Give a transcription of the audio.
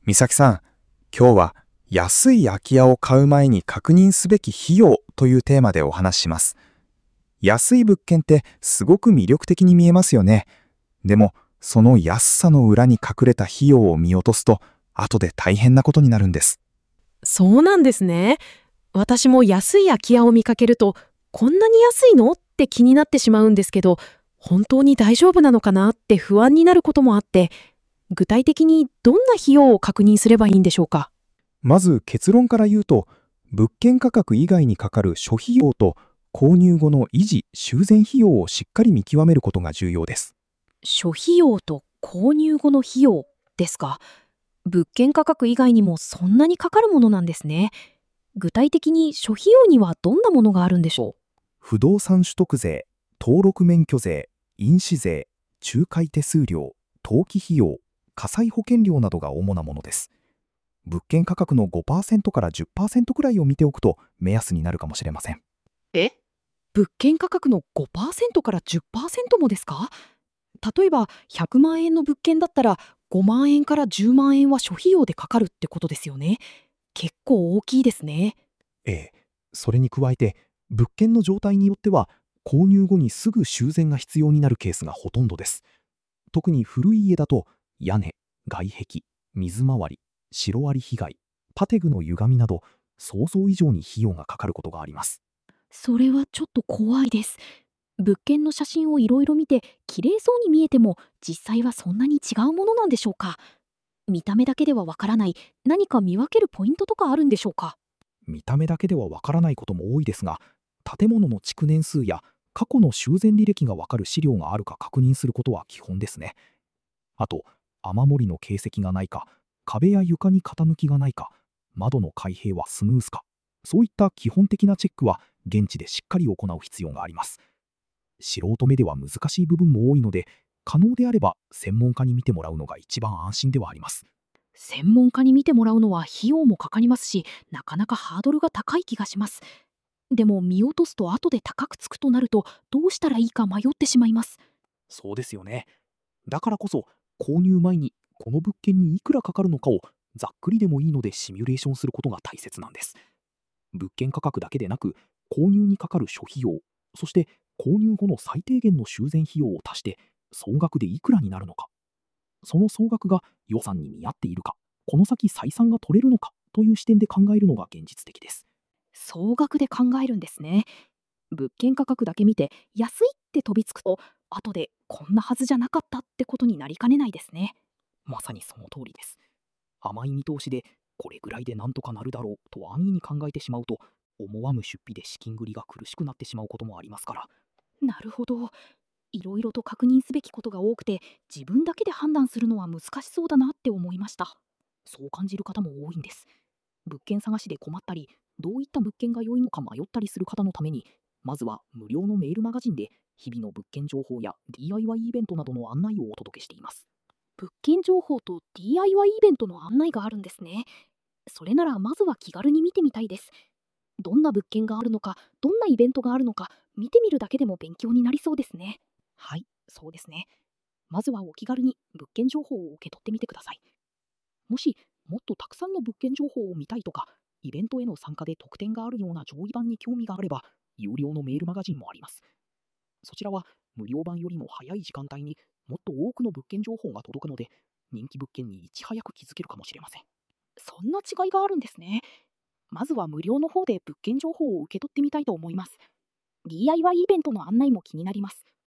美咲さん、今日は安い空き家を買う前に確認すべき費用というテーマでお話しします。安い物件ってすごく魅力的に見えますよね。でも、その安さの裏に隠れた費用を見落とすと、後で大変なことになるんです。 そうなんですね。私も安い空き家を見かけると、こんなに安いのって気になってしまうんですけど、本当に大丈夫なのかなって不安になることもあって、具体的にどんな費用を確認すればいいんでしょうか？ まず結論から言うと、物件価格以外にかかる諸費用と購入後の維持・修繕費用をしっかり見極めることが重要です。 諸費用と購入後の費用ですか。物件価格以外にもそんなにかかるものなんですね。具体的に諸費用にはどんなものがあるんでしょう？ 不動産取得税、登録免許税、印紙税、仲介手数料、登記費用、火災保険料などが主なものです。物件価格の5%から10%くらいを見ておくと目安になるかもしれません。 え物件価格の 5% から 10% もですか？例えば100万円の物件だったら5万円から10万円は諸費用でかかるってことですよね。結構大きいですね。 ええ、それに加えて、物件の状態によっては、購入後にすぐ修繕が必要になるケースがほとんどです。特に古い家だと、屋根、外壁、水回り、シロアリ被害、建具の歪みなど、想像以上に費用がかかることがあります。 それはちょっと怖いです。物件の写真をいろいろ見て綺麗そうに見えても実際はそんなに違うものなんでしょうか？見た目だけではわからない何か見分けるポイントとかあるんでしょうか？ 見た目だけではわからないことも多いですが、建物の築年数や過去の修繕履歴がわかる資料があるか確認することは基本ですね。あと、雨漏りの形跡がないか、壁や床に傾きがないか、窓の開閉はスムーズか、そういった基本的なチェックは現地でしっかり行う必要があります。素人目では難しい部分も多いので、可能であれば専門家に見てもらうのが一番安心ではあります。 専門家に見てもらうのは費用もかかりますし、なかなかハードルが高い気がします。でも見落とすと後で高くつくとなるとどうしたらいいか迷ってしまいます。 そうですよね。だからこそ、購入前にこの物件にいくらかかるのかをざっくりでもいいのでシミュレーションすることが大切なんです。物件価格だけでなく、購入にかかる諸費用、そして購入後の最低限の修繕費用を足して、総額でいくらになるのか、その総額が予算に見合っているか、この先採算が取れるのかという視点で考えるのが現実的です。 総額で考えるんですね。物件価格だけ見て安いって飛びつくと後でこんなはずじゃなかったってことになりかねないですね。 まさにその通りです。甘い見通しで、これぐらいでなんとかなるだろうと安易に考えてしまうと、思わぬ出費で資金繰りが苦しくなってしまうこともありますから。 なるほど。いろいろと確認すべきことが多くて自分だけで判断するのは難しそうだなって思いました。 そう感じる方も多いんです。物件探しで困ったり、どういった物件が良いのか迷ったりする方のために、まずは無料のメールマガジンで日々の物件情報や DIY イベントなどの案内をお届けしています。 物件情報と DIY イベントの案内があるんですね。それならまずは気軽に見てみたいです。どんな物件があるのか、どんなイベントがあるのか、見てみるだけでも勉強になりそうですね。 はい、そうですね。まずはお気軽に物件情報を受け取ってみてください。もし、もっとたくさんの物件情報を見たいとか、イベントへの参加で特典があるような上位版に興味があれば、有料のメールマガジンもあります。そちらは無料版よりも早い時間帯にもっと多くの物件情報が届くので、人気物件にいち早く気づけるかもしれません。 そんな違いがあるんですね。まずは無料の方で物件情報を受け取ってみたいと思います。DIY イベントの案内も気になります。